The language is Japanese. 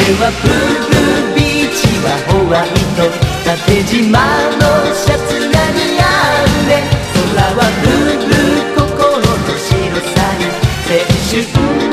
はブルービーチはホワイト、縦縞のシャツが似合うね。空はブルー、心の白さに青春